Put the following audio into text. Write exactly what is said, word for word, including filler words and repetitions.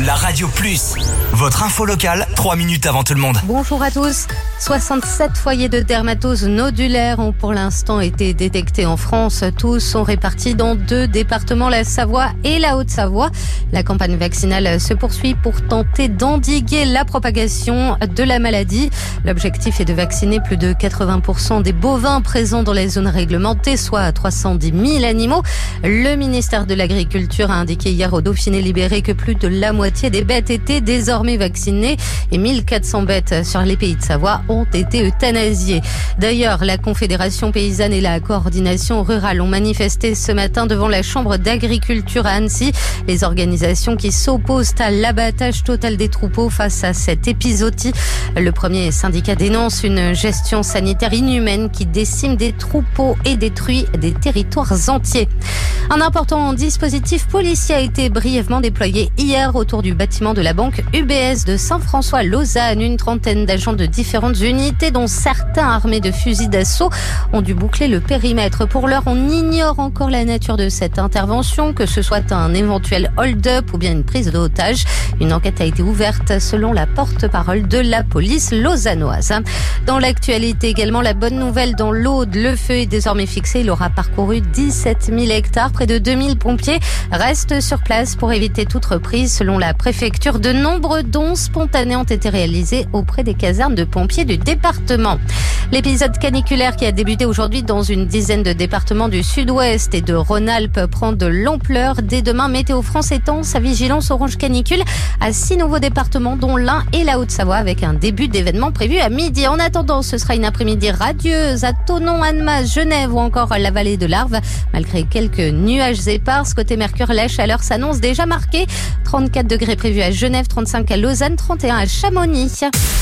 la Radio Plus. Votre info locale, trois minutes avant tout le monde. Bonjour à tous. soixante-sept foyers de dermatose nodulaire ont pour l'instant été détectés en France. Tous sont répartis dans deux départements, la Savoie et la Haute-Savoie. La campagne vaccinale se poursuit pour tenter d'endiguer la propagation de la maladie. L'objectif est de vacciner plus de quatre-vingts pour cent des bovins présents dans les zones réglementées, soit trois cent dix mille animaux. Le ministère de l'Agriculture a indiqué hier au Dauphiné libéré que plus de la moitié des bêtes étaient désormais vaccinées et mille quatre cents bêtes sur les pays de Savoie ont été euthanasiées. D'ailleurs, la Confédération paysanne et la coordination rurale ont manifesté ce matin devant la Chambre d'agriculture à Annecy. Les organisations qui s'opposent à l'abattage total des troupeaux face à cette épizootie. Le premier syndicat dénonce une gestion sanitaire inhumaine qui décime des troupeaux et détruit des territoires entiers. Un important dispositif policier a été brièvement déployé hier autour du bâtiment de la banque U B S de Saint-François-Lausanne. Une trentaine d'agents de différentes unités, dont certains armés de fusils d'assaut, ont dû boucler le périmètre. Pour l'heure, on ignore encore la nature de cette intervention, que ce soit un éventuel hold-up ou bien une prise d'otage. Une enquête a été ouverte selon la porte-parole de la police lausannoise. Dans l'actualité également, la bonne nouvelle dans l'Aude, le feu est désormais fixé. Il aura parcouru dix-sept mille hectares. Près de deux mille pompiers restent sur place pour éviter toute reprise. Selon la préfecture, de nombreux dons spontanés ont été réalisés auprès des casernes de pompiers du département. L'épisode caniculaire qui a débuté aujourd'hui dans une dizaine de départements du sud-ouest et de Rhône-Alpes prend de l'ampleur. Dès demain, Météo France étend sa vigilance orange canicule à six nouveaux départements, dont l'Ain et la Haute-Savoie, avec un début d'événement prévu à midi. En attendant, ce sera une après-midi radieuse à Thonon, Annemasse, Genève ou encore la vallée de l'Arve. Malgré quelques nuages épars, côté Mercure, la chaleur s'annonce déjà marquée. trente-quatre degrés prévus à Genève, trente-cinq à Lausanne, trente et un à Chamonix.